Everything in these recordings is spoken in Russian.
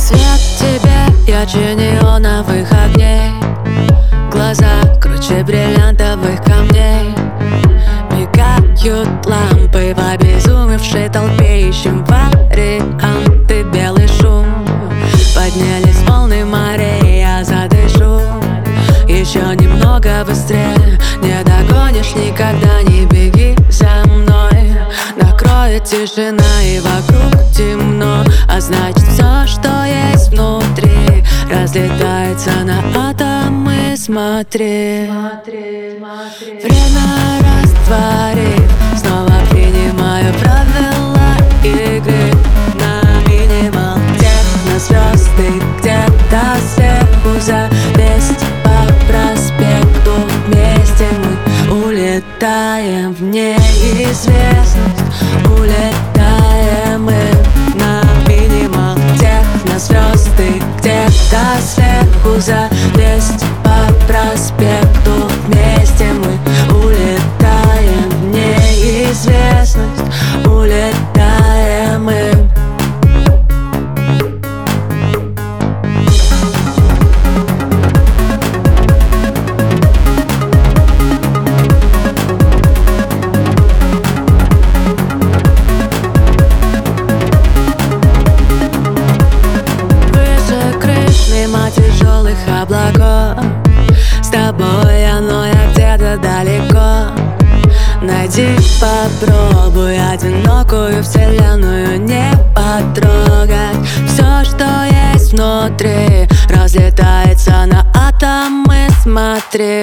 Свет тебе ярче неоновых огней, глаза круче бриллиантовых камней. Мигают лампы в обезумевшей толпе, ищем варианты, белый шум. Поднялись волны морей, я задышу еще немного быстрее. Не догонишь никогда, не беги за мной. Накроет тишина и вокруг темно, а значит все, что есть внутри, разлетается на атомы. Смотри, время растворив, снова принимаю правила игры. На минимал технозвезды где-то сверху, завесть по проспекту. Вместе мы улетаем в неизвестность. Улетаем мы на минимал технозвезды где-то сверху, завесть по проспекту. Вместе мы улетаем в неизвестность. Улетаем мы. Мимо тяжелых облаков, с тобой оно я где-то далеко. Найди, попробуй одинокую вселенную не потрогать. Все, что есть внутри, разлетается на атомы. Смотри,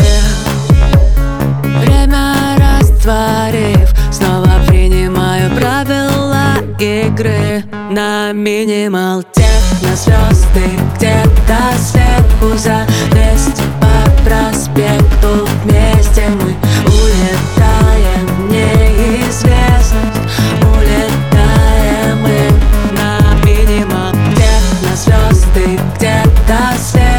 время растворив, снова принимаю правила игры. На минимал технозвезды где-то сверху, завесть по проспекту. Вместе мы улетаем в неизвестность. Улетаем мы на минимал технозвезды где-то сверху.